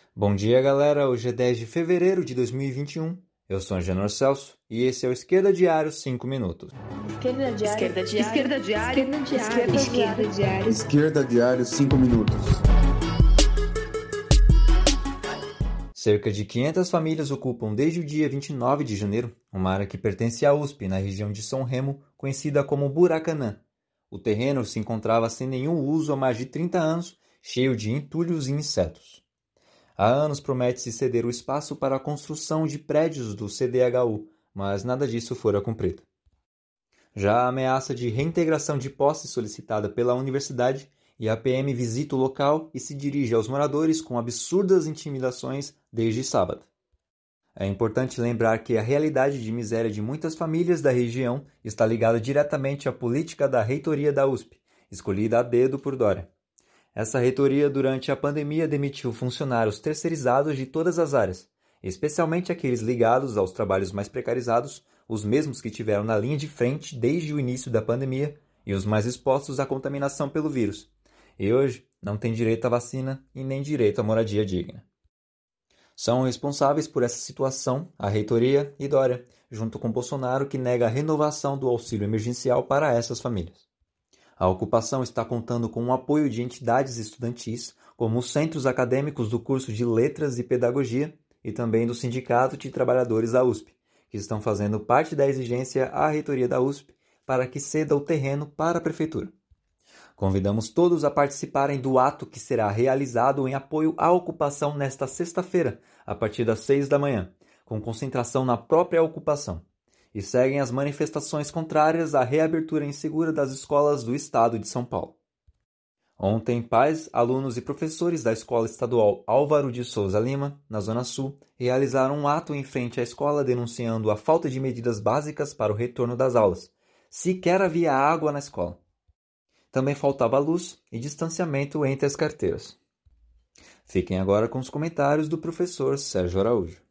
Bom dia, galera. Hoje é 10 de fevereiro de 2021. Eu sou Angenor Celso e esse é o Esquerda Diário 5 minutos. Esquerda Diário. Esquerda Diário. Esquerda Diário. Esquerda Diário. Esquerda Diário 5 minutos. Cerca de 500 famílias ocupam desde o dia 29 de janeiro uma área que pertence à USP, na região de São Remo, conhecida como Buracanã. O terreno se encontrava sem nenhum uso há mais de 30 anos, cheio de entulhos e insetos. Há anos promete-se ceder o espaço para a construção de prédios do CDHU, mas nada disso fora cumprido. Já a ameaça de reintegração de posse solicitada pela universidade, e a PM visita o local e se dirige aos moradores com absurdas intimidações desde sábado. É importante lembrar que a realidade de miséria de muitas famílias da região está ligada diretamente à política da reitoria da USP, escolhida a dedo por Dória. Essa reitoria, durante a pandemia, demitiu funcionários terceirizados de todas as áreas, especialmente aqueles ligados aos trabalhos mais precarizados, os mesmos que tiveram na linha de frente desde o início da pandemia e os mais expostos à contaminação pelo vírus. E hoje não tem direito à vacina e nem direito à moradia digna. São responsáveis por essa situação a reitoria e Dória, junto com Bolsonaro, que nega a renovação do auxílio emergencial para essas famílias. A ocupação está contando com o apoio de entidades estudantis, como os centros acadêmicos do curso de Letras e Pedagogia e também do Sindicato de Trabalhadores da USP, que estão fazendo parte da exigência à reitoria da USP para que ceda o terreno para a prefeitura. Convidamos todos a participarem do ato que será realizado em apoio à ocupação nesta sexta-feira, a partir das 6 da manhã, com concentração na própria ocupação. E seguem as manifestações contrárias à reabertura insegura das escolas do estado de São Paulo. Ontem, pais, alunos e professores da Escola Estadual Álvaro de Souza Lima, na Zona Sul, realizaram um ato em frente à escola denunciando a falta de medidas básicas para o retorno das aulas. Sequer havia água na escola. Também faltava luz e distanciamento entre as carteiras. Fiquem agora com os comentários do professor Sérgio Araújo.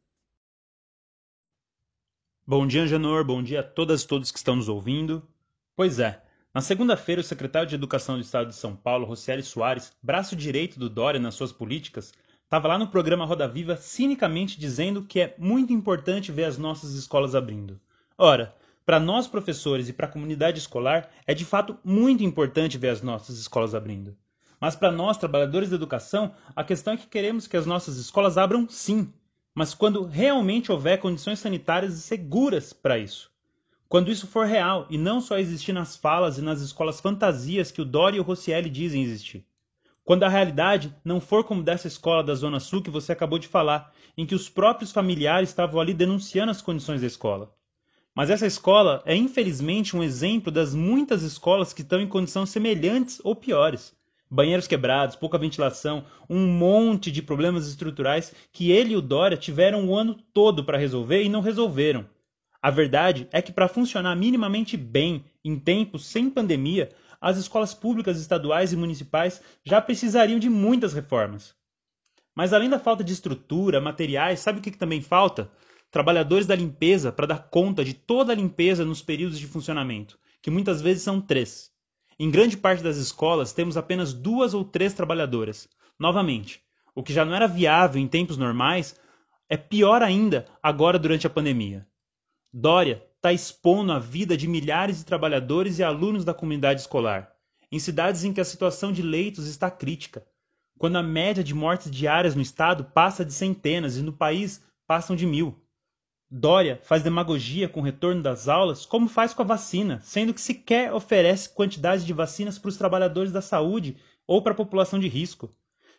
Bom dia, Angenor. Bom dia a todas e todos que estão nos ouvindo. Pois é, na segunda-feira o secretário de Educação do Estado de São Paulo, Rocieli Soares, braço direito do Dória nas suas políticas, estava lá no programa Roda Viva cinicamente dizendo que é muito importante ver as nossas escolas abrindo. Ora, para nós professores e para a comunidade escolar, é de fato muito importante ver as nossas escolas abrindo. Mas para nós, trabalhadores da educação, a questão é que queremos que as nossas escolas abram sim, mas quando realmente houver condições sanitárias seguras para isso. Quando isso for real e não só existir nas falas e nas escolas fantasias que o Dória e o Rocieli dizem existir. Quando a realidade não for como dessa escola da Zona Sul que você acabou de falar, em que os próprios familiares estavam ali denunciando as condições da escola. Mas essa escola é infelizmente um exemplo das muitas escolas que estão em condições semelhantes ou piores. Banheiros quebrados, pouca ventilação, um monte de problemas estruturais que ele e o Dória tiveram o ano todo para resolver e não resolveram. A verdade é que para funcionar minimamente bem em tempos sem pandemia, as escolas públicas estaduais e municipais já precisariam de muitas reformas. Mas além da falta de estrutura, materiais, sabe o que também falta? Trabalhadores da limpeza para dar conta de toda a limpeza nos períodos de funcionamento, que muitas vezes são 3. Em grande parte das escolas temos apenas 2 ou 3 trabalhadoras. Novamente, o que já não era viável em tempos normais é pior ainda agora durante a pandemia. Dória está expondo a vida de milhares de trabalhadores e alunos da comunidade escolar, em cidades em que a situação de leitos está crítica, quando a média de mortes diárias no estado passa de centenas e no país passam de 1.000. Dória faz demagogia com o retorno das aulas como faz com a vacina, sendo que sequer oferece quantidade de vacinas para os trabalhadores da saúde ou para a população de risco.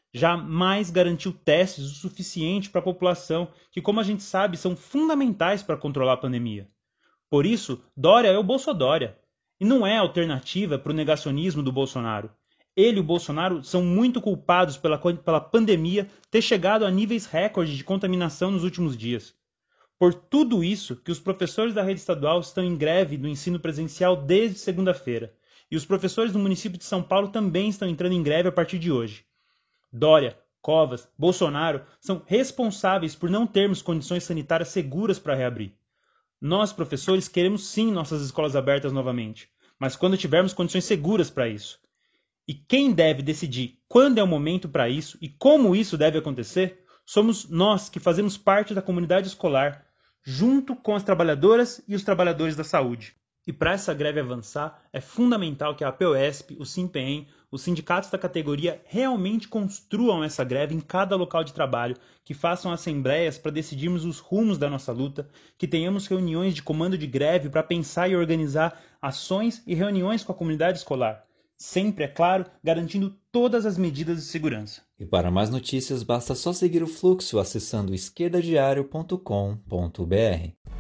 Jamais garantiu testes o suficiente para a população, que, como a gente sabe, são fundamentais para controlar a pandemia. Por isso, Dória é o Bolsodória, e não é alternativa para o negacionismo do Bolsonaro. Ele e o Bolsonaro são muito culpados pela pandemia ter chegado a níveis recordes de contaminação nos últimos dias. Por tudo isso que os professores da rede estadual estão em greve do ensino presencial desde segunda-feira, e os professores do município de São Paulo também estão entrando em greve a partir de hoje. Dória, Covas, Bolsonaro são responsáveis por não termos condições sanitárias seguras para reabrir. Nós, professores, queremos sim nossas escolas abertas novamente, mas quando tivermos condições seguras para isso. E quem deve decidir quando é o momento para isso e como isso deve acontecer Somos nós que fazemos parte da comunidade escolar, junto com as trabalhadoras e os trabalhadores da saúde. E para essa greve avançar, é fundamental que a APOESP, o SINPEM, os sindicatos da categoria realmente construam essa greve em cada local de trabalho, que façam assembleias para decidirmos os rumos da nossa luta, que tenhamos reuniões de comando de greve para pensar e organizar ações e reuniões com a comunidade escolar. Sempre, é claro, garantindo todas as medidas de segurança. E para mais notícias, basta só seguir o fluxo acessando esquerdadiario.com.br.